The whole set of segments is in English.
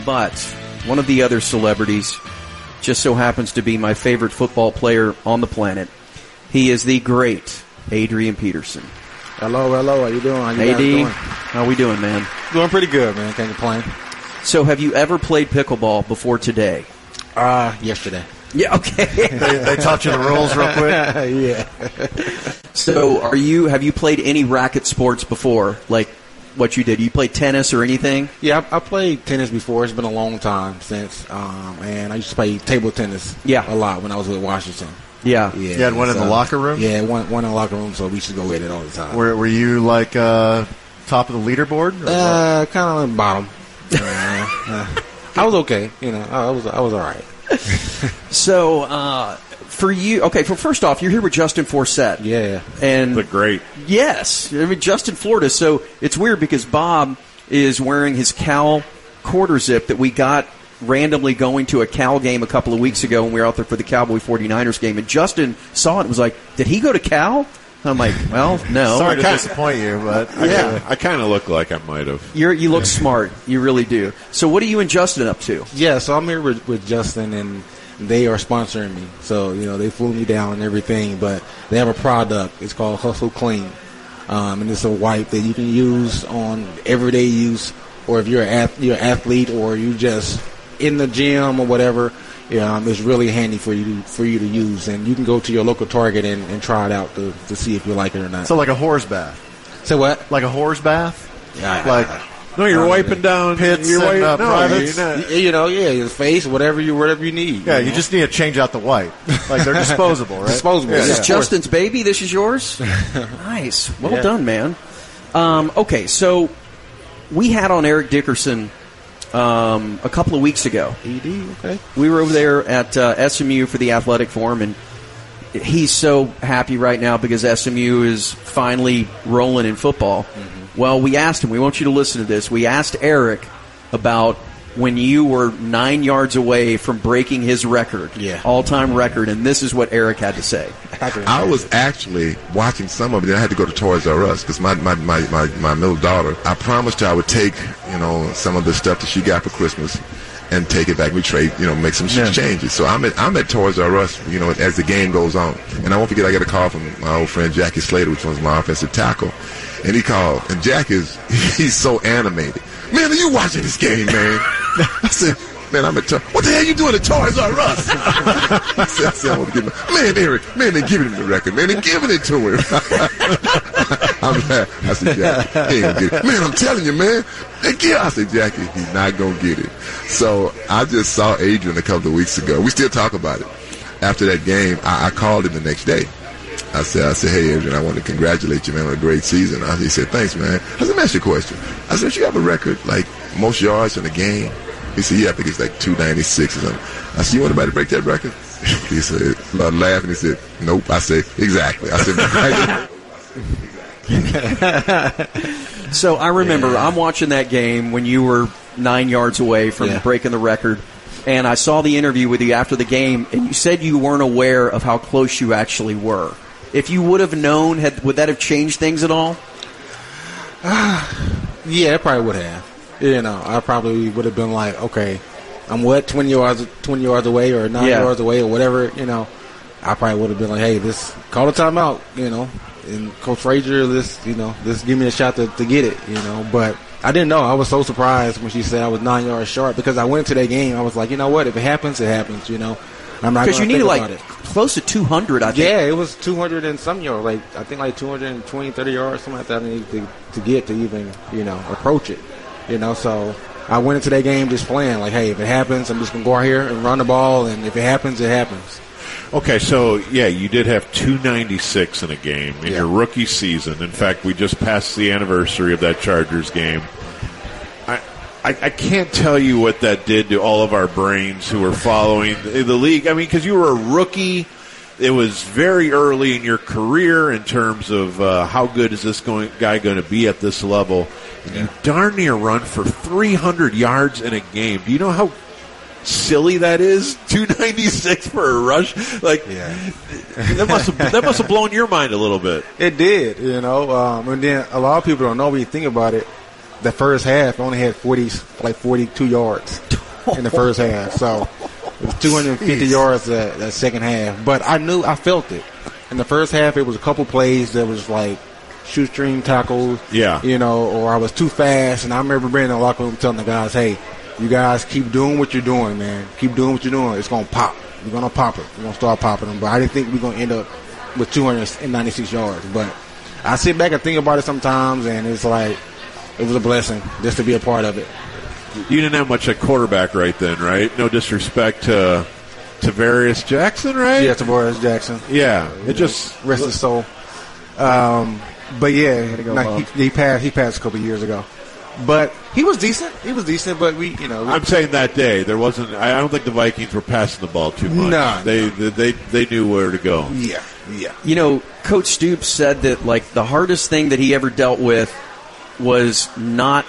But one of the other celebrities just so happens to be my favorite football player on the planet. He is the great Adrian Peterson. Hello. How you doing? How you AD, guys doing? how we doing, man? Doing pretty good, man. Can't complain. So have you ever played pickleball before today? Yesterday. Yeah, okay. they taught you the rules real quick? Yeah. So have you played any racket sports before, like what you did? You played tennis or anything? Yeah, I played tennis before. It's been a long time since, and I used to play table tennis a lot when I was with Washington. Yeah. You had one in the locker room? Yeah, one in the locker room, so we should go with it all the time. Were you like top of the leaderboard? Kind of bottom. I was okay. I was all right. So, for you, okay, first off, you're here with Justin Forsett. Yeah. And the great. Yes. I mean, Justin Florida. So it's weird because Bob is wearing his Cal quarter zip that we got randomly going to a Cal game a couple of weeks ago when we were out there for the Cowboy 49ers game. And Justin saw it and was like, did he go to Cal? I'm like, well, no. Sorry to disappoint you, but yeah. I kind of look like I might have. You look smart. You really do. So what are you and Justin up to? Yeah, so I'm here with Justin, and they are sponsoring me. So, they flew me down and everything, but they have a product. It's called Hustle Clean. And it's a wipe that you can use on everyday use, or if you're an athlete or you just in the gym or whatever. It's really handy for you to use, and you can go to your local Target and try it out to see if you like it or not. So like a horse bath. Say what? Like a horse bath? Yeah. No, you're wiping down pits you're and wiping, privates. Your face, whatever you need. Yeah, you just need to change out the wipe. Like they're disposable, right? Disposable. Is this Justin's baby? This is yours? Nice. Well done, man. Okay, so we had on Eric Dickerson a couple of weeks ago. Okay. We were over there at SMU for the Athletic Forum, and he's so happy right now because SMU is finally rolling in football. Mm-hmm. Well, we asked him, we want you to listen to this. We asked Eric about when you were 9 yards away from breaking his record, all-time record, and this is what Eric had to say. I was actually watching some of it, and I had to go to Toys R Us because my middle daughter, I promised her I would take, some of the stuff that she got for Christmas and take it back. We trade, make some changes. So I'm at Toys R Us, as the game goes on. And I won't forget, I got a call from my old friend Jackie Slater, which was my offensive tackle. And he called, and Jack he's so animated. Man, are you watching this game, man? I said, man, I'm at what the hell you doing at Toys R Us? I said, I want to give him, man, Eric, man, they're giving him the record, man, they're giving it to him. I'm like, I said, Jack, he ain't gonna get it. Man, I'm telling you, man, I said, Jackie, he's not gonna get it. So I just saw Adrian a couple of weeks ago. We still talk about it. After that game, I called him the next day. I said, hey, Adrian, I want to congratulate you, man, on a great season. He said, thanks, man. I said, let me ask you a question. I said, you have a record, like, most yards in a game? He said, yeah, I think it's like 296 or something. I said, you want anybody to break that record? He said, laughing. He said, nope. I said, exactly. I said, So I remember I'm watching that game when you were 9 yards away from breaking the record. And I saw the interview with you after the game, and you said you weren't aware of how close you actually were. If you would have known, would that have changed things at all? Yeah, it probably would have. I probably would have been like, okay, I'm 20 yards away or 9 yards away or whatever, I probably would have been like, hey, call a timeout, and Coach Frazier, let's give me a shot to get it, but I didn't know. I was so surprised when she said I was 9 yards short because I went to that game. I was like, you know what? If it happens, it happens, I'm not going to think about it. Because you needed close to 200, I think. Yeah, it was 200 and some yards. I think 220, 30 yards, something like that I needed to get to even, approach it. So I went into that game just playing like, hey, if it happens, I'm just going to go out here and run the ball, and if it happens, it happens. Okay, so, you did have 296 in a game in your rookie season. In fact, we just passed the anniversary of that Chargers game. I can't tell you what that did to all of our brains who were following the league. I mean, because you were a rookie. It was very early in your career in terms of how good is this guy going to be at this level. And you darn near run for 300 yards in a game. Do you know how silly that is? 296 for a rush? That must have blown your mind a little bit. It did, and then a lot of people don't know when you think about it. the first half, I only had 42 yards in the first half. So it was 250 yards that second half. But I felt it. In the first half, it was a couple plays that was like shoestring tackles, or I was too fast. And I remember being in the locker room telling the guys, hey, you guys keep doing what you're doing, man. Keep doing what you're doing. It's going to pop. We're going to pop it. We're going to start popping them. But I didn't think we're going to end up with 296 yards. But I sit back and think about it sometimes, and it's like it was a blessing just to be a part of it. You didn't have much at quarterback right then, right? No disrespect to Tavarius Jackson, right? Yeah, Tavarius Jackson. Yeah, it just rest his soul. But yeah, he passed a couple of years ago. But he was decent. But I'm saying that day there wasn't. I don't think the Vikings were passing the ball too much. No, they knew where to go. Yeah. Coach Stoops said that like the hardest thing that he ever dealt with was not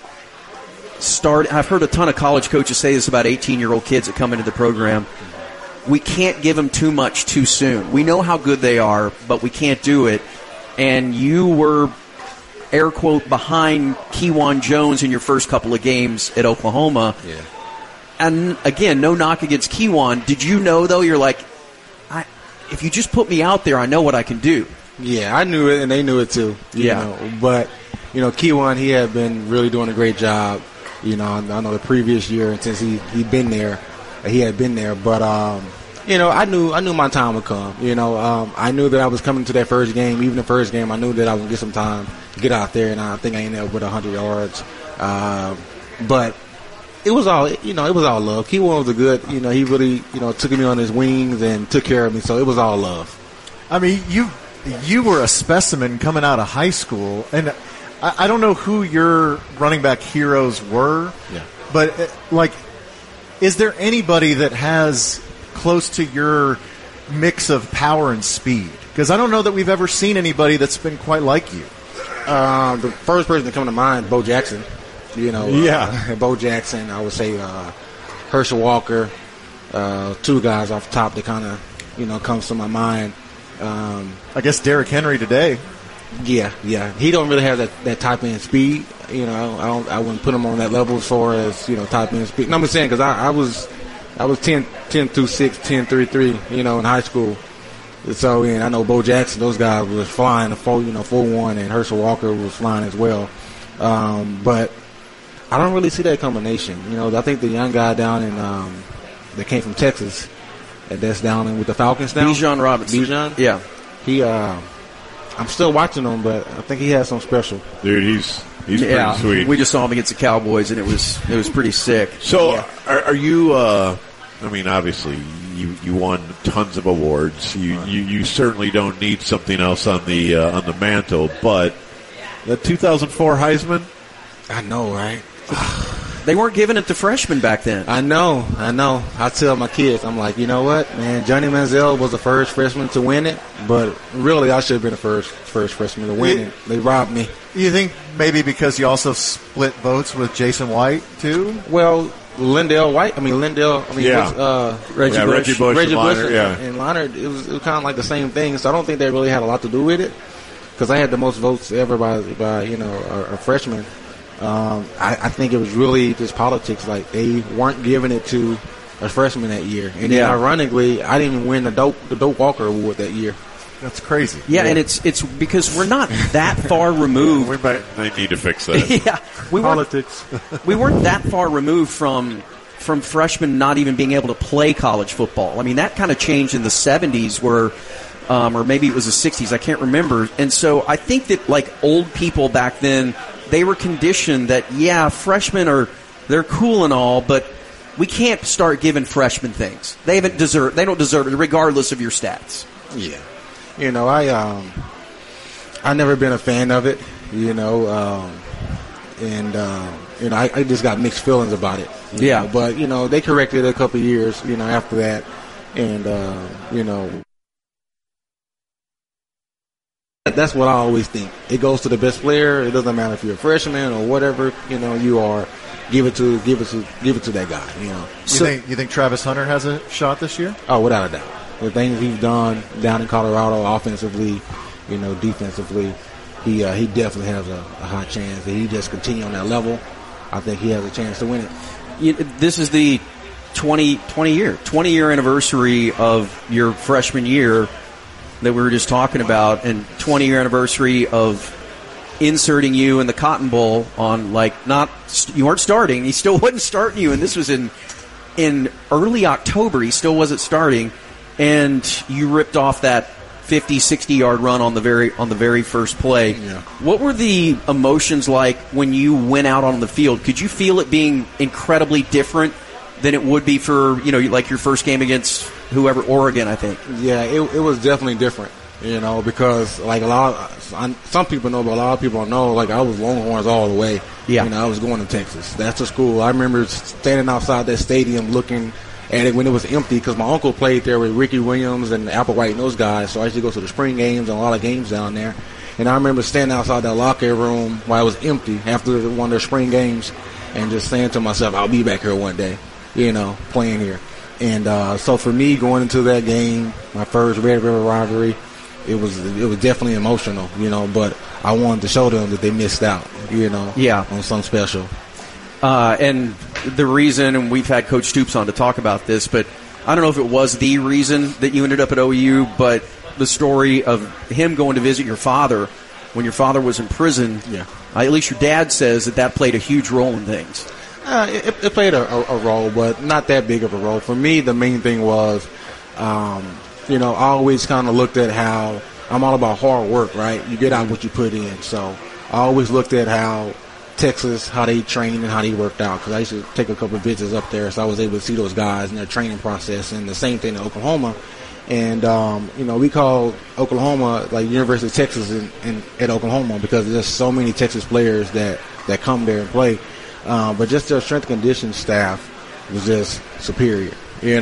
start. I've heard a ton of college coaches say this about 18-year-old kids that come into the program. We can't give them too much too soon. We know how good they are, but we can't do it. And you were, air quote, behind Kejuan Jones in your first couple of games at Oklahoma. Yeah. And again, no knock against Kejuan. Did you know, though, you're like, if you just put me out there, I know what I can do? Yeah, I knew it, and they knew it too. But Kejuan, he had been really doing a great job. I know the previous year, and since he'd been there, he had been there. But I knew my time would come. I knew that I was coming to that first game. Even the first game, I knew that I would get some time to get out there, and I think I ended up with 100 yards. But it was all love. Kejuan was a good. He really took me on his wings and took care of me. So it was all love. I mean, you were a specimen coming out of high school, and I don't know who your running back heroes were, but is there anybody that has close to your mix of power and speed? Because I don't know that we've ever seen anybody that's been quite like you. The first person to come to mind, Bo Jackson. Bo Jackson. I would say Herschel Walker. Two guys off the top that kind of comes to my mind. I guess Derrick Henry today. Yeah. He don't really have that type end speed. I wouldn't put him on that level as far as type end speed. No, I'm saying because I was 10-2-6, 10-3-3, in high school. So I know Bo Jackson, those guys was flying the 4-1, and Herschel Walker was flying as well. But I don't really see that combination. I think the young guy down in that came from Texas, that's down in with the Falcons now. Bijan Robinson. Yeah. He I'm still watching him, but I think he has something special. Dude, he's pretty sweet. We just saw him against the Cowboys, and it was pretty sick. So, are you? I mean, obviously, you won tons of awards. You certainly don't need something else on the mantle. But the 2004 Heisman, I know, right? They weren't giving it to freshmen back then. I know. I tell my kids, I'm like, you know what, man? Johnny Manziel was the first freshman to win it, but really, I should have been the first freshman to win it. They robbed me. You think maybe because you also split votes with Jason White too? Well, Reggie Bush, and Leonard, it was kind of like the same thing. So I don't think they really had a lot to do with it because I had the most votes ever by a freshman. I think it was really just politics. Like they weren't giving it to a freshman that year, and then ironically, I didn't even win the Doak Walker Award that year. That's crazy. Yeah, and it's because we're not that far removed. They need to fix that. Politics. We weren't that far removed from freshmen not even being able to play college football. I mean, that kind of changed in the 70s where. Or maybe it was the 60s, I can't remember. And so I think that, like, old people back then, they were conditioned that, freshmen they're cool and all, but we can't start giving freshmen things. They don't deserve it, regardless of your stats. Yeah. I never been a fan of it, I just got mixed feelings about it. But, they corrected it a couple of years, after that. And, that's what I always think. It goes to the best player. It doesn't matter if you're a freshman or whatever, you are. Give it to that guy, You think Travis Hunter has a shot this year? Oh, without a doubt. The things he's done down in Colorado offensively, defensively, he definitely has a high chance. If he just continue on that level, I think he has a chance to win it. This is the 20-year anniversary of your freshman year that we were just talking about, and 20-year anniversary of inserting you in the Cotton Bowl on, like, you weren't starting. He still wasn't starting you, and this was in early October. He still wasn't starting, and you ripped off that 50, 60-yard run on the very first play. Yeah. What were the emotions like when you went out on the field? Could you feel it being incredibly different than it would be for, like your first game against whoever, Oregon, I think? Yeah, it was definitely different, because like some people know, but a lot of people don't know, like I was Longhorns all the way. Yeah. I was going to Texas. That's a school. I remember standing outside that stadium looking at it when it was empty, because my uncle played there with Ricky Williams and Applewhite and those guys, so I used to go to the spring games and a lot of games down there. And I remember standing outside that locker room while it was empty after one of their spring games and just saying to myself, I'll be back here one day, playing here. And so for me, going into that game, my first Red River rivalry, it was definitely emotional, but I wanted to show them that they missed out, on something special. And the reason, and we've had Coach Stoops on to talk about this, but I don't know if it was the reason that you ended up at OU, but the story of him going to visit your father when your father was in prison, at least your dad says that played a huge role in things. It played a role, but not that big of a role. For me, the main thing was, I always kind of looked at how I'm all about hard work, right? You get out what you put in. So I always looked at how Texas, how they trained and how they worked out, because I used to take a couple of visits up there, so I was able to see those guys and their training process, and the same thing in Oklahoma. And, we call Oklahoma like University of Texas at Oklahoma, because there's so many Texas players that come there and play. But just their strength and conditioning staff was just superior.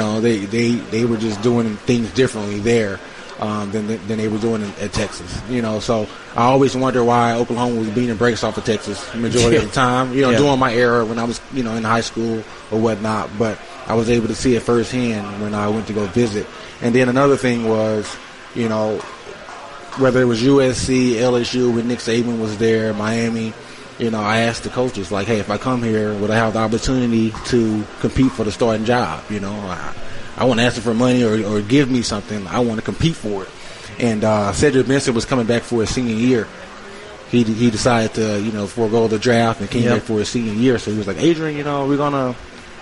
They were just doing things differently there than they were doing at Texas. So I always wonder why Oklahoma was beating breaks off of Texas the majority of the time. During my era when I was in high school or whatnot. But I was able to see it firsthand when I went to go visit. And then another thing was, whether it was USC, LSU, when Nick Saban was there, Miami. I asked the coaches, like, hey, if I come here, would I have the opportunity to compete for the starting job? I want to ask for money or give me something. I want to compete for it. And Cedric Benson was coming back for his senior year. He decided to, forego the draft and came back for his senior year. So he was like, Adrian, we're gonna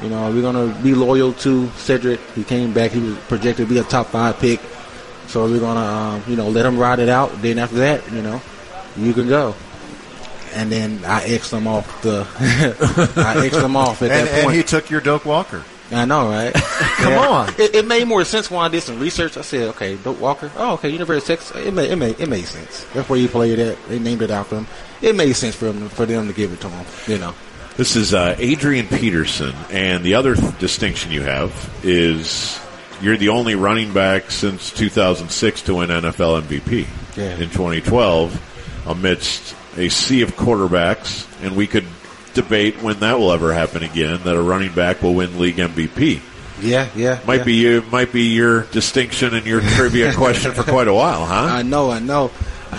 be loyal to Cedric. He came back. He was projected to be a top 5 pick. So we're gonna, let him ride it out. Then after that, you can go. And then I X'd him off at that point. And he took your Doak Walker. I know, right? Come on. It made more sense when I did some research. I said, okay, Doak Walker. Oh, okay, University of Texas. It made sense. That's where he played at. They named it after him. It made sense for them to give it to him, This is Adrian Peterson, and the other distinction you have is you're the only running back since 2006 to win NFL MVP in 2012 amidst a sea of quarterbacks, and we could debate when that will ever happen again, that a running back will win league MVP. Might be your distinction and your trivia question for quite a while, huh? I know.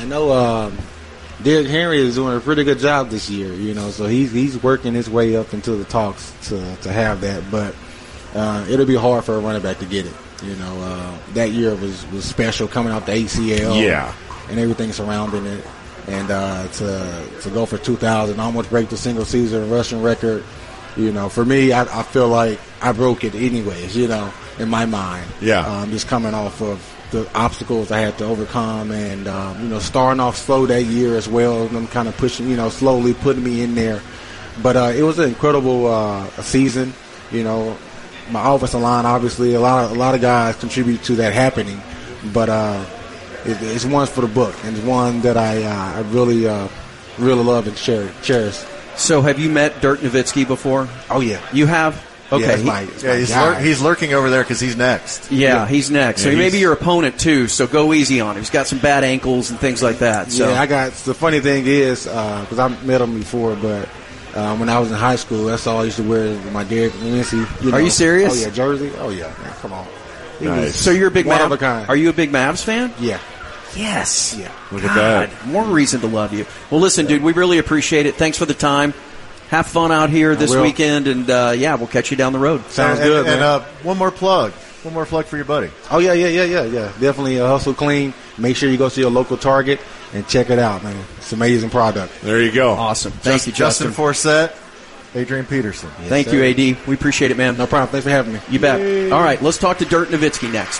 Derrick Henry is doing a pretty good job this year, so he's working his way up into the talks to have that, but it'll be hard for a running back to get it. That year was special, coming off the ACL, and everything surrounding it. And to go for 2,000, almost break the single season rushing record, for me, I feel like I broke it anyways, in my mind. Just coming off of the obstacles I had to overcome, and starting off slow that year as well, and them kind of pushing, slowly putting me in there. But it was an incredible season. My offensive line, obviously, a lot of guys contribute to that happening, but. It's one for the book, and it's one that I really love and cherish. So have you met Dirk Nowitzki before? Oh, yeah. You have? Okay. He's lurking over there because he's next. Yeah, he's next. So he may be your opponent, too, so go easy on him. He's got some bad ankles and things like that. So. Yeah, the funny thing is, because I met him before, but when I was in high school, that's all I used to wear, my Derrick Nowitzki. Are you serious? Oh, yeah, jersey? Oh, yeah, man, come on. Nice. So you're a big One of a kind. Are you a big Mavs fan? Yeah. Yes. Yeah. Look at that. More reason to love you. Well, listen, dude, we really appreciate it. Thanks for the time. Have fun out here this will. weekend, and we'll catch you down the road. Sounds good, man. And one more plug for your buddy. Oh, yeah. Definitely Hustle Clean. Make sure you go to your local Target and check it out, man. It's an amazing product. There you go. Awesome. Thank you, Justin Forsett, Adrian Peterson. Thank you, AD. We appreciate it, man. No problem. Thanks for having me. You bet. All right, let's talk to Dirk Nowitzki next.